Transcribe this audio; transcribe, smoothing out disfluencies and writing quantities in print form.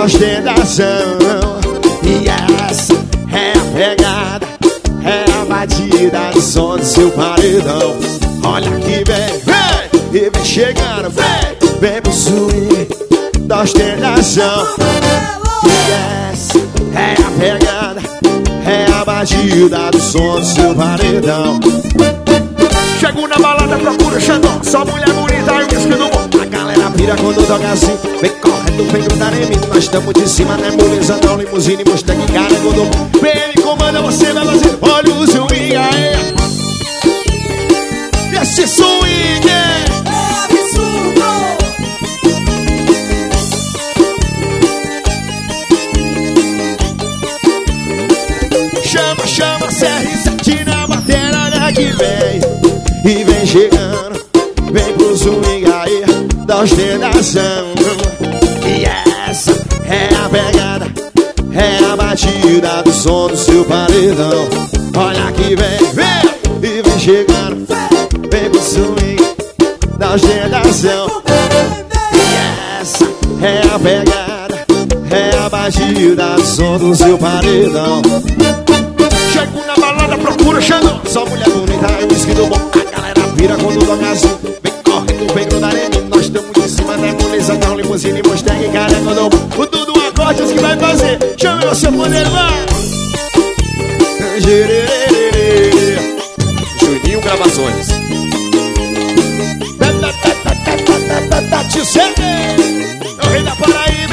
ostentação. E essa é a pegada, é a batida do som do seu paredão. Olha que vem, vem, e vem chegando, vem pro swing da ostentação. E essa é a pegada, é a batida do som do seu paredão. Chego na balada, procura Xandão, só mulher bonita e o whisky do bom. A galera pira quando toca assim, vem correndo, vem grudar em mim. Nós estamos de cima, não é moleza não, limusine, Mustang, carrego do bom. PM comanda, você vai fazer, olha o swing aí. Esse swing é absurdo. Chama, chama, CR7 na bateria que vem. E vem chegando, vem pro swing aí da ostentação. E essa é a pegada, é a batida do som do seu paredão. Olha que vem, vem, e vem chegando, vem pro swing da ostentação. E essa é a pegada, é a batida do som do seu paredão. Chego na balada, procura Xandão, só mulher bonita e o whisky do bom. A galera vira quando toca assim, vem correndo, vem grudar em mim. Nós estamos de cima, não é moleza não, limusine, Mustang, carrego do bom. O tudo acordes que vai fazer, chame o seu poder, vai. Juninho Gravações. Tio Sete, é o rei da Paraíba.